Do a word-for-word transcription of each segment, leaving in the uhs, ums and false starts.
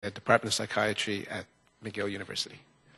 the Department of Psychiatry at McGill University.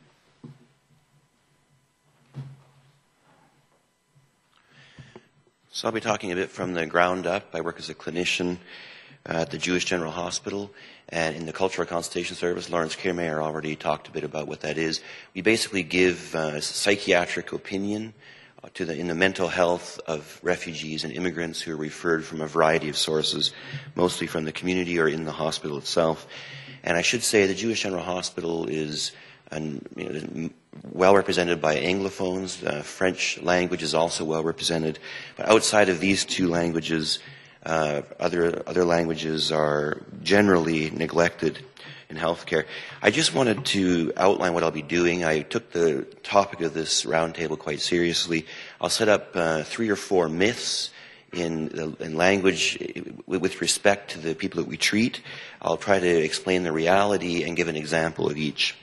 So I'll be talking a bit from the ground up. I work as a clinician uh, at the Jewish General Hospital and in the Cultural Consultation Service. Lawrence Kiermaier already talked a bit about what that is. We basically give uh, psychiatric opinion to the, in the mental health of refugees and immigrants who are referred from a variety of sources, mostly from the community or in the hospital itself. And I should say the Jewish General Hospital is an, you know, well represented by Anglophones. Uh, French language is also well represented. But outside of these two languages, uh, other, other languages are generally neglected in healthcare. I just wanted to outline what I'll be doing. I took the topic of this roundtable quite seriously. I'll set up uh, three or four myths in, in language with respect to the people that we treat. I'll try to explain the reality and give an example of each.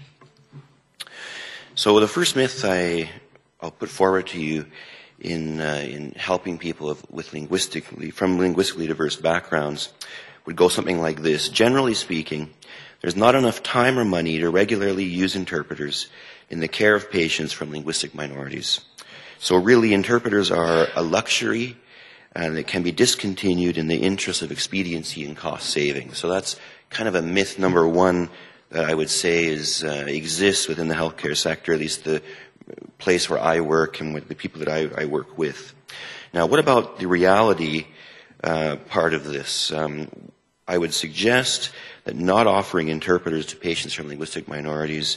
So the first myth I, I'll put forward to you in, uh, in helping people of, with linguistically, from linguistically diverse backgrounds would go something like this. Generally speaking, there's not enough time or money to regularly use interpreters in the care of patients from linguistic minorities. So really, interpreters are a luxury and it can be discontinued in the interest of expediency and cost saving. So that's kind of a myth number one that I would say is uh, exists within the healthcare sector, at least the place where I work and with the people that I, I work with. Now, what about the reality uh, part of this? Um, I would suggest that not offering interpreters to patients from linguistic minorities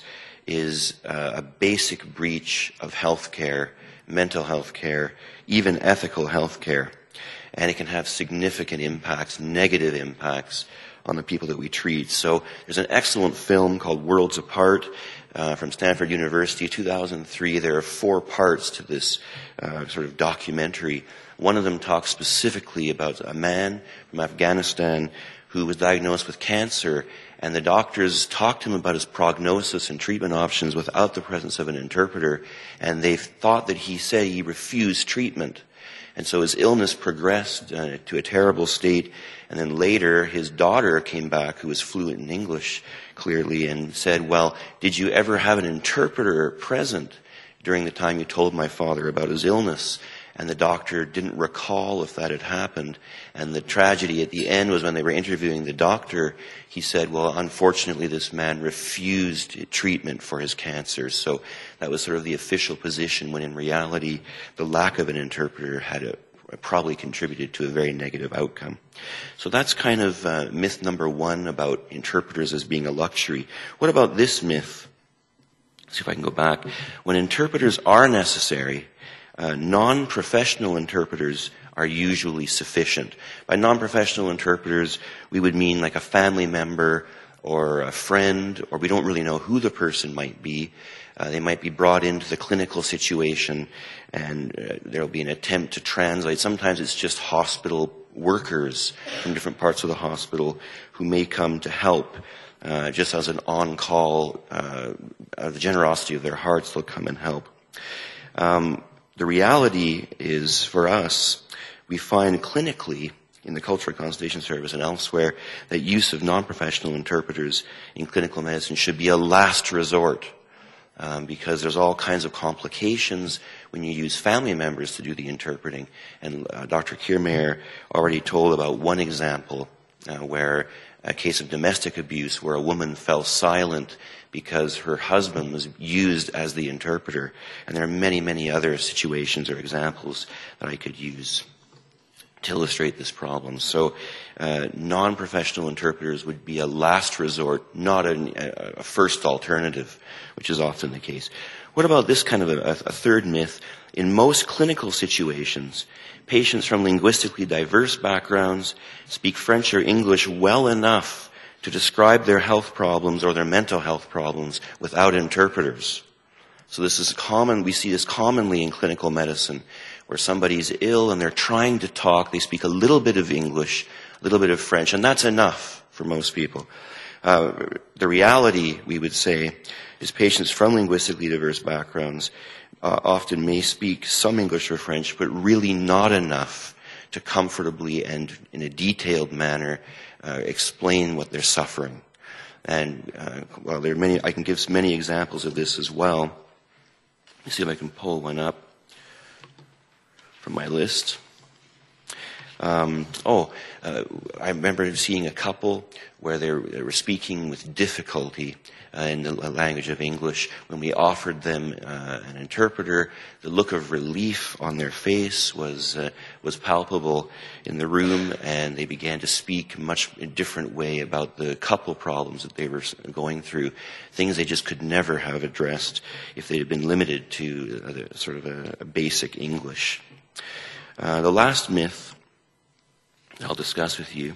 is uh, a basic breach of healthcare, mental health care, even ethical health care. And it can have significant impacts, negative impacts on the people that we treat. So there's an excellent film called Worlds Apart uh, from Stanford University, two thousand three. There are four parts to this uh, sort of documentary. One of them talks specifically about a man from Afghanistan who was diagnosed with cancer, and the doctors talked to him about his prognosis and treatment options without the presence of an interpreter, and they thought that he said he refused treatment. And so his illness progressed uh, to a terrible state, and then later his daughter came back, who was fluent in English clearly, and said, well, did you ever have an interpreter present during the time you told my father about his illness? And the doctor didn't recall if that had happened. And the tragedy at the end was when they were interviewing the doctor, he said, well, unfortunately, this man refused treatment for his cancer. So that was sort of the official position, when in reality, the lack of an interpreter had a, probably contributed to a very negative outcome. So that's kind of uh, myth number one about interpreters as being a luxury. What about this myth? Let's see if I can go back. When interpreters are necessary, Uh, non-professional interpreters are usually sufficient. By non-professional interpreters, we would mean like a family member or a friend, or we don't really know who the person might be. Uh, they might be brought into the clinical situation, and uh, there will be an attempt to translate. Sometimes it's just hospital workers from different parts of the hospital who may come to help, uh, just as an on-call, uh, out of the generosity of their hearts, they'll come and help. Um, The reality is, for us, we find clinically in the Cultural Consultation Service and elsewhere that use of non-professional interpreters in clinical medicine should be a last resort, um, because there's all kinds of complications when you use family members to do the interpreting. And uh, Doctor Kiermaier already told about one example uh, where a case of domestic abuse where a woman fell silent because her husband was used as the interpreter. And there are many, many other situations or examples that I could use to illustrate this problem. So uh, non-professional interpreters would be a last resort, not a, a first alternative, which is often the case. What about this kind of a, a third myth? In most clinical situations, patients from linguistically diverse backgrounds speak French or English well enough to describe their health problems or their mental health problems without interpreters. So this is common, we see this commonly in clinical medicine, where somebody's ill and they're trying to talk, they speak a little bit of English, a little bit of French, and that's enough for most people. Uh, the reality, we would say, is patients from linguistically diverse backgrounds uh, often may speak some English or French, but really not enough to comfortably and in a detailed manner uh, explain what they're suffering. And, uh, well, there are many, I can give many examples of this as well. Let me see if I can pull one up from my list. Um, oh, uh, I remember seeing a couple where they were, they were speaking with difficulty uh, in the language of English. When we offered them uh, an interpreter, the look of relief on their face was uh, was palpable in the room, and they began to speak much in a different way about the couple problems that they were going through, things they just could never have addressed if they had been limited to uh, sort of a, a basic English. Uh, the last myth I'll discuss with you,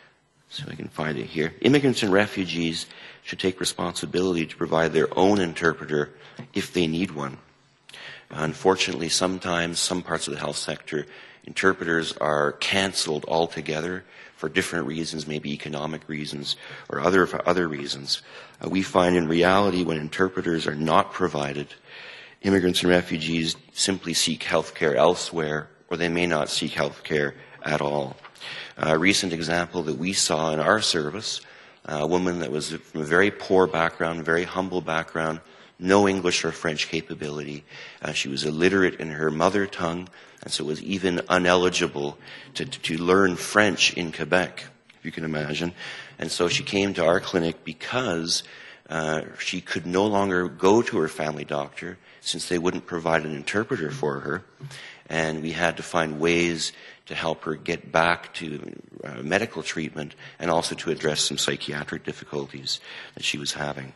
so I can find it here. Immigrants and refugees should take responsibility to provide their own interpreter if they need one. Unfortunately, sometimes, some parts of the health sector, interpreters are canceled altogether for different reasons, maybe economic reasons or other, for other reasons. Uh, we find in reality when interpreters are not provided, immigrants and refugees simply seek health care elsewhere, or they may not seek health care at all. A recent example that we saw in our service, a woman that was from a very poor background, very humble background, no English or French capability. Uh, she was illiterate in her mother tongue, and so was even uneligible to, to learn French in Quebec, if you can imagine. And so she came to our clinic because uh, she could no longer go to her family doctor since they wouldn't provide an interpreter for her. And we had to find ways to help her get back to uh, medical treatment and also to address some psychiatric difficulties that she was having.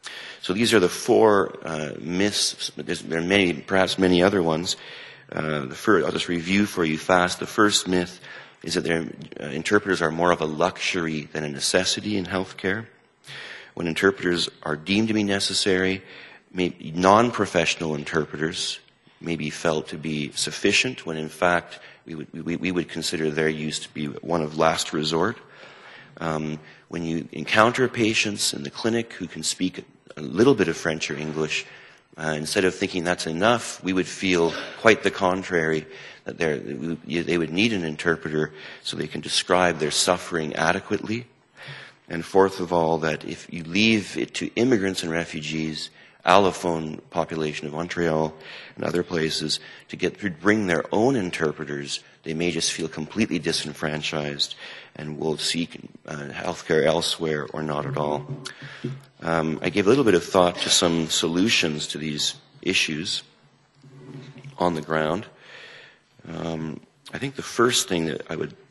So these are the four uh, myths. There's, there are many, perhaps many other ones. Uh, the first, I'll just review for you fast. The first myth is that their, uh, interpreters are more of a luxury than a necessity in healthcare. When interpreters are deemed to be necessary, maybe non-professional interpreters may be felt to be sufficient, when in fact we would, we, we would consider their use to be one of last resort. Um, when you encounter patients in the clinic who can speak a little bit of French or English, uh, instead of thinking that's enough, we would feel quite the contrary, that they would need an interpreter so they can describe their suffering adequately. And fourth of all, that if you leave it to immigrants and refugees, allophone population of Montreal and other places, to get to bring their own interpreters, they may just feel completely disenfranchised and will seek uh, healthcare elsewhere or not at all. Um, I gave a little bit of thought to some solutions to these issues on the ground. Um, I think the first thing that I would,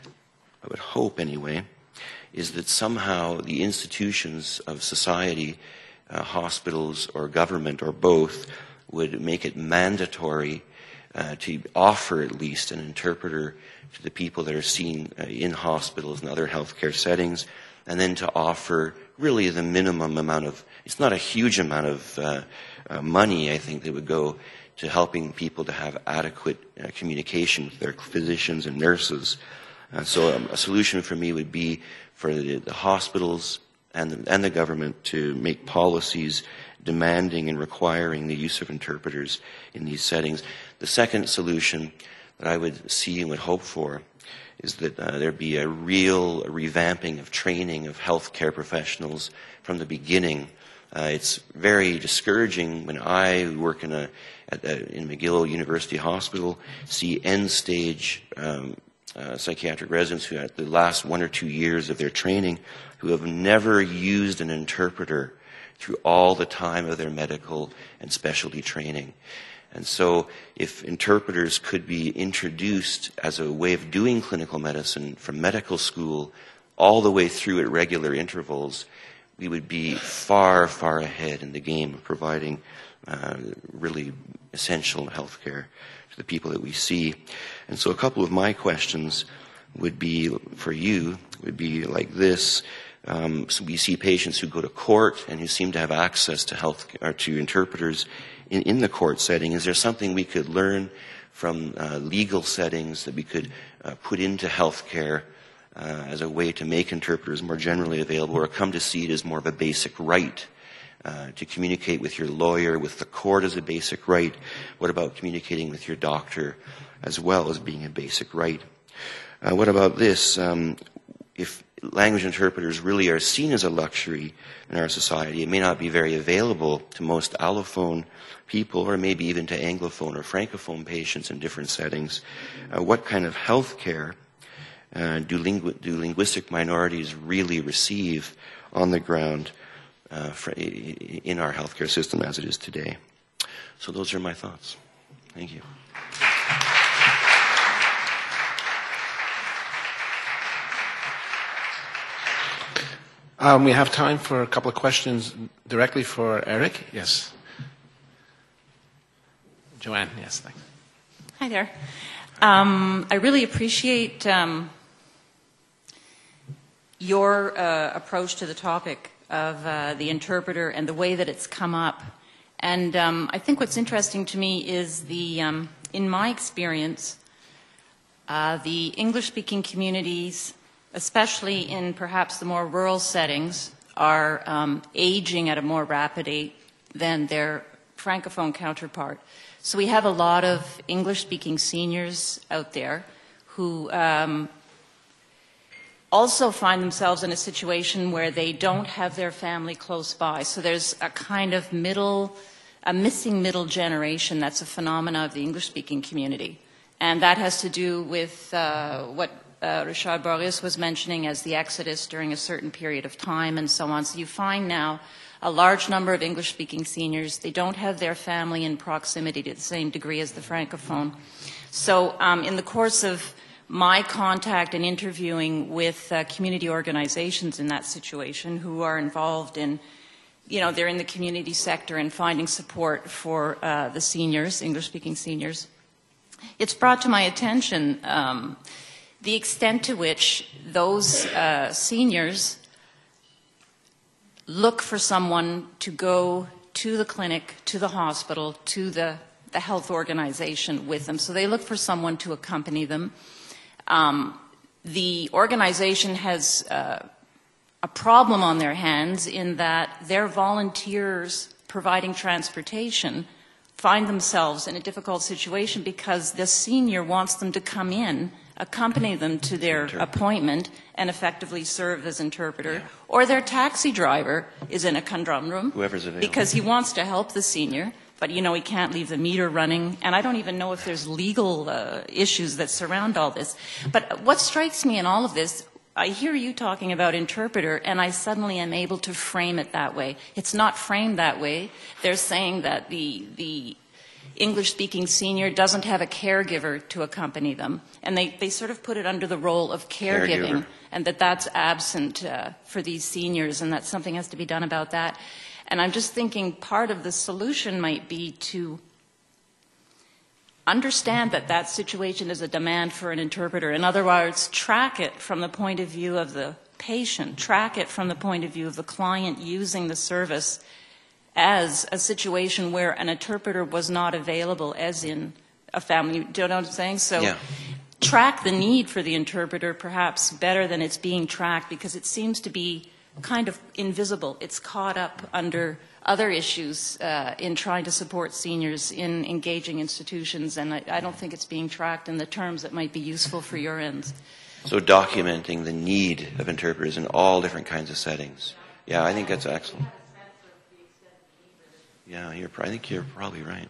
I would hope anyway, is that somehow the institutions of society, Uh, hospitals or government or both, would make it mandatory uh, to offer at least an interpreter to the people that are seen uh, in hospitals and other healthcare settings, and then to offer really the minimum amount of, it's not a huge amount of uh, uh, money, I think, that would go to helping people to have adequate uh, communication with their physicians and nurses. Uh, so um, a solution for me would be for the, the hospitals and the, and the government to make policies demanding and requiring the use of interpreters in these settings. The second solution that I would see and would hope for is that uh, there be a real revamping of training of healthcare professionals from the beginning. Uh, it's very discouraging when I work in a, at a in McGill University Hospital, see end-stage um, uh, psychiatric residents who at the last one or two years of their training who have never used an interpreter through all the time of their medical and specialty training. And so if interpreters could be introduced as a way of doing clinical medicine from medical school all the way through at regular intervals, we would be far, far ahead in the game of providing uh, really essential health care to the people that we see. And so a couple of my questions would be, for you, would be like this. Um, so we see patients who go to court and who seem to have access to health or to interpreters in, in the court setting. Is there something we could learn from uh, legal settings that we could uh, put into healthcare uh, as a way to make interpreters more generally available, or come to see it as more of a basic right uh, to communicate with your lawyer, with the court as a basic right? What about communicating with your doctor as well as being a basic right? Uh, what about this? Um, if language interpreters really are seen as a luxury in our society, it may not be very available to most allophone people, or maybe even to anglophone or francophone patients in different settings. Uh, what kind of health care uh, do, lingu do linguistic minorities really receive on the ground uh, for, in our healthcare system as it is today? So those are my thoughts. Thank you. Um, we have time for a couple of questions directly for Eric. Yes. Joanne, yes, thanks. Hi there. Um, I really appreciate um, your uh, approach to the topic of uh, the interpreter and the way that it's come up. And um, I think what's interesting to me is the, um, in my experience, uh, the English-speaking communities, especially in perhaps the more rural settings, are um, aging at a more rapid rate than their Francophone counterpart. So we have a lot of English-speaking seniors out there who um, also find themselves in a situation where they don't have their family close by. So there's a kind of middle, a missing middle generation that's a phenomena of the English-speaking community. And that has to do with uh, what uh, Richard Boris was mentioning as the exodus during a certain period of time and so on. So you find now a large number of English-speaking seniors, they don't have their family in proximity to the same degree as the Francophone. So um, in the course of my contact and interviewing with uh, community organizations in that situation who are involved in, you know, they're in the community sector and finding support for uh, the seniors, English-speaking seniors, it's brought to my attention um, the extent to which those uh, seniors look for someone to go to the clinic, to the hospital, to the, the health organization with them. So they look for someone to accompany them. Um, the organization has uh, a problem on their hands in that their volunteers providing transportation find themselves in a difficult situation because the senior wants them to come in, accompany them to their appointment, and effectively serve as interpreter. Yeah. Or their taxi driver is in a conundrum Whoever's available. Because he wants to help the senior, but you know he can't leave the meter running. And I don't even know if there's legal uh, issues that surround all this. But what strikes me in all of this, I hear you talking about interpreter, and I suddenly am able to frame it that way. It's not framed that way. They're saying that the, the English-speaking senior doesn't have a caregiver to accompany them. And they, they sort of put it under the role of caregiving, Caregiver. And that that's absent uh, for these seniors, and that something has to be done about that. And I'm just thinking part of the solution might be to understand that that situation is a demand for an interpreter. In other words, track it from the point of view of the patient, track it from the point of view of the client using the service as a situation where an interpreter was not available, as in a family. Do you know what I'm saying? So yeah. Track the need for the interpreter perhaps better than it's being tracked, because it seems to be kind of invisible. It's caught up under other issues uh, in trying to support seniors in engaging institutions, and I, I don't think it's being tracked in the terms that might be useful for your ends. So documenting the need of interpreters in all different kinds of settings. Yeah, I think that's excellent. Yeah, you're, I think you're probably right.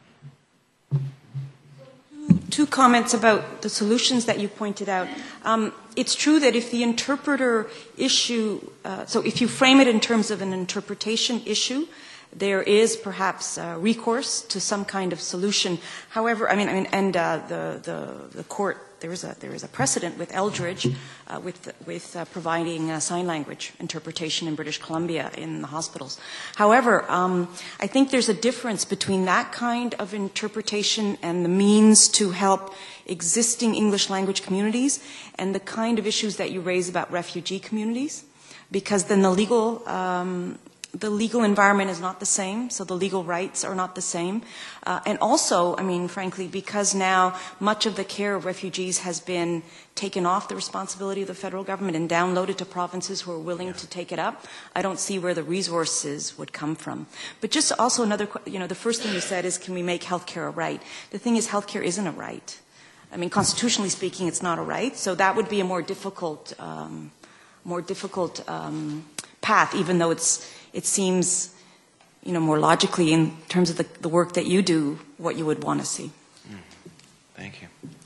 Two comments about the solutions that you pointed out. Um, it's true that if the interpreter issue, uh, so if you frame it in terms of an interpretation issue, there is perhaps uh, recourse to some kind of solution. However, I mean, I mean and uh, the, the, the court, there is a, there is a precedent with Eldridge uh, with, with uh, providing uh, sign language interpretation in British Columbia in the hospitals. However, um, I think there's a difference between that kind of interpretation and the means to help existing English language communities and the kind of issues that you raise about refugee communities, because then the legal um, The legal environment is not the same, so the legal rights are not the same. Uh, and also, I mean, frankly, because now much of the care of refugees has been taken off the responsibility of the federal government and downloaded to provinces who are willing yeah. to take it up, I don't see where the resources would come from. But just also another, you know, the first thing you said is, can we make healthcare a right? The thing is, healthcare isn't a right. I mean, constitutionally speaking, it's not a right, so that would be a more difficult um, more difficult um, path, even though it's it seems, you know, more logically in terms of the, the work that you do, what you would want to see. Thank you.